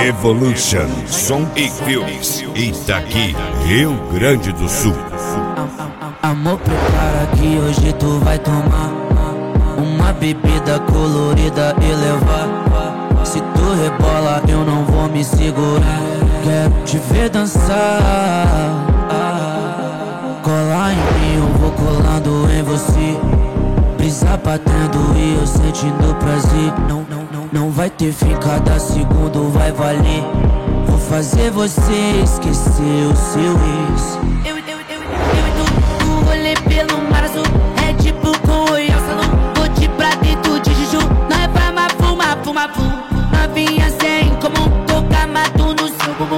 Evolution Som e Filmes, Itaqui, Rio Grande do Sul. Amor, prepara que hoje tu vai tomar uma bebida colorida e levar. Se tu rebola eu não vou me segurar. Quero te ver dançar. Colar em mim, eu vou colando em você. Brisa batendo e eu sentindo prazer. Não vai ter fim, cada segundo vai valer. Vou fazer você esquecer o seu ex. Eu e tu, rolê pelo mar azul. É tipo com o Salão. Vou de pra dentro de Juju. Nós vai fuma, novinha sem comum. Toca mato no seu bumbum.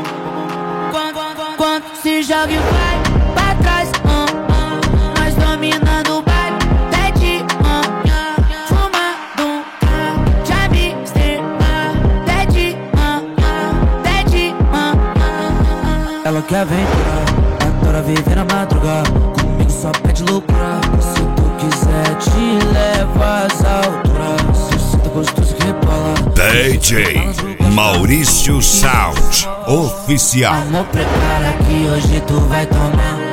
Quando se joga e vai pra trás, nós dominando o baile. Até de manhã, fumando já me estrela. Até de manhã. Ela quer aventura, adora viver na madrugada. Comigo só pede loucura. Se tu quiser te levo às alturas. Eu sinto gostoso que rebola. DJ Maurício Sound Oficial. Amor, prepara que hoje tu vai tomar